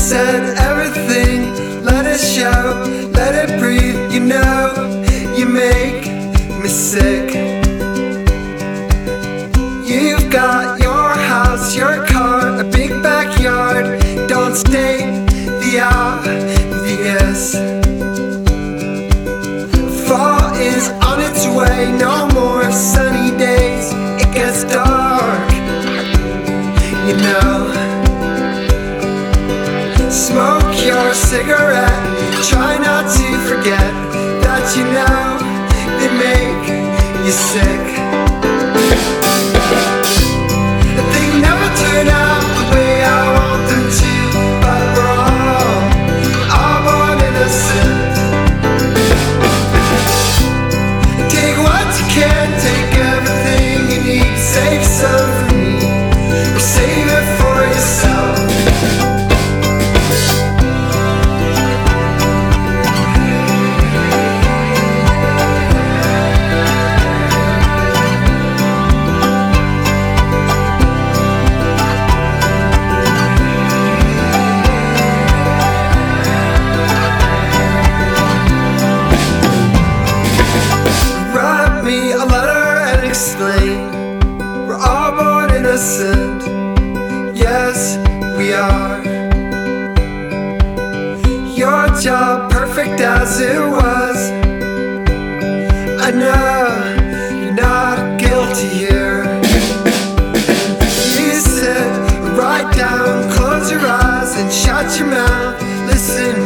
said everything, let it show, let it breathe. You know, you make me sick. You've got your house, your car, a big backyard. Don't state the obvious. Fall is on its way, no more sunny days. It gets dark, you know. Smoke your cigarette, try not to forget that you know they make you sick. They never turn out the way I want them to, but we're all born innocent. Take what you can, take everything you need. Save some for me, or save it for yourself. We're all born innocent, yes we are. Your job perfect as it was. I know you're not guilty here. You sit right down, close your eyes and shut your mouth. Listen